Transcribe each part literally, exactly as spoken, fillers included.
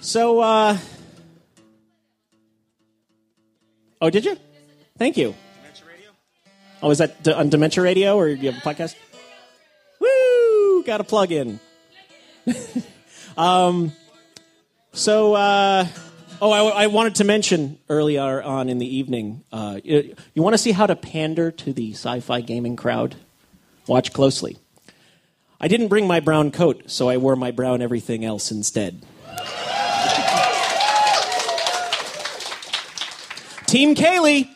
So, uh... Oh, did you? Thank you. Dementia Radio? Oh, is that d- on Dementia Radio, or do you have a podcast? Woo! Got a plug in. um, so, uh... Oh, I, I wanted to mention earlier on in the evening, uh, you, you want to see how to pander to the sci-fi gaming crowd? Watch closely. I didn't bring my brown coat, so I wore my brown everything else instead. Team Kaylee!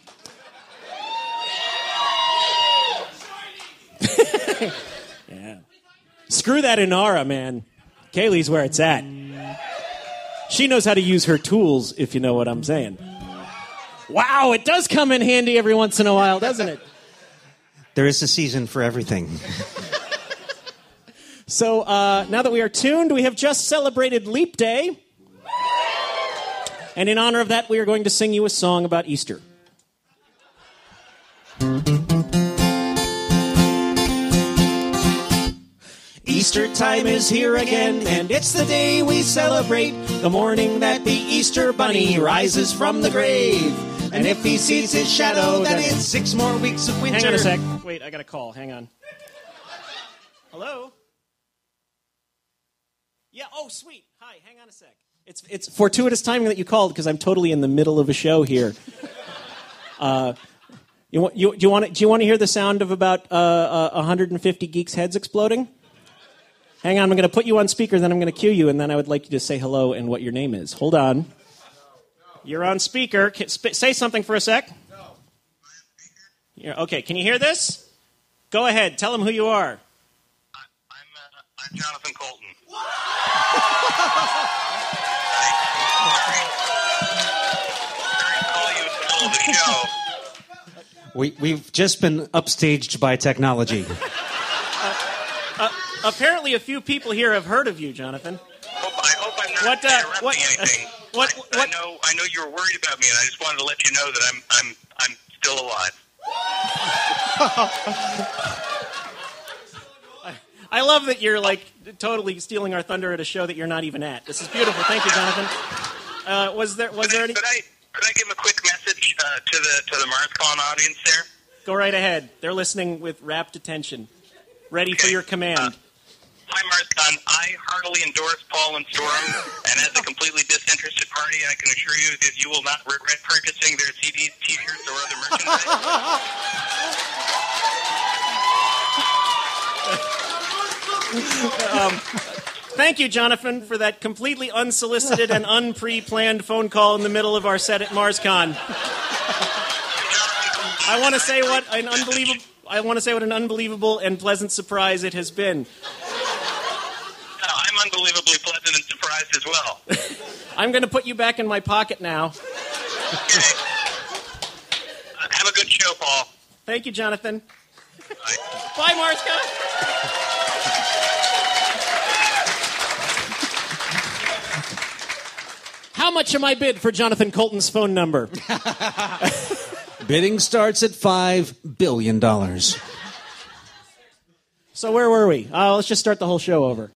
Yeah. Screw that Inara, man. Kaylee's where it's at. She knows how to use her tools, if you know what I'm saying. Wow, it does come in handy every once in a while, doesn't it? There is a season for everything. So, uh, now that we are tuned, we have just celebrated Leap Day. And in honor of that, we are going to sing you a song about Easter. Easter time is here again, and it's the day we celebrate, the morning that the Easter Bunny rises from the grave. And if he sees his shadow, then it's six more weeks of winter. Hang on a sec. Wait, I got a call. Hang on. Hello? Yeah, oh, sweet. Hi, hang on a sec. It's it's fortuitous timing that you called, because I'm totally in the middle of a show here. Uh, you, want- you, do you want to do you want to hear the sound of about uh, uh, one hundred fifty geeks' heads exploding? Hang on, I'm going to put you on speaker, then I'm going to cue you, and then I would like you to say hello and what your name is. Hold on. You're on speaker. Can, sp- say something for a sec. No. You're, okay, can you hear this? Go ahead. Tell them who you are. I'm, uh, I'm Jonathan Colton. I, I, We, we've just been upstaged by technology. Uh, apparently, a few people here have heard of you, Jonathan. hope, I hope I'm not What, uh, interrupting what- anything. what- I, what- I know I know you were worried about me, and I just wanted to let you know that I'm I'm I'm still alive. I love that you're, like, totally stealing our thunder at a show that you're not even at. This is beautiful. Thank you, Jonathan. Uh, was there was Could there I, any... could I could I give a quick message uh, to the to the MarsCon audience there? Go right ahead. They're listening with rapt attention. Ready for Okay. your command. Uh, Hi, MarsCon. I heartily endorse Paul and Storm, and as a completely disinterested party, I can assure you that you will not regret purchasing their C Ds, T-shirts, or other merchandise. um, thank you, Jonathan, for that completely unsolicited and unpre-planned phone call in the middle of our set at MarsCon. I want to say what an unbelievable I want to say what an unbelievable and pleasant surprise it has been. No, I'm unbelievably pleasant and surprised as well. I'm going to put you back in my pocket now. Okay. Uh, have a good show, Paul. Thank you, Jonathan. Bye. Bye, Marska. How much am I bid for Jonathan Colton's phone number? Bidding starts at five billion dollars. So where were we? Uh, let's just start the whole show over.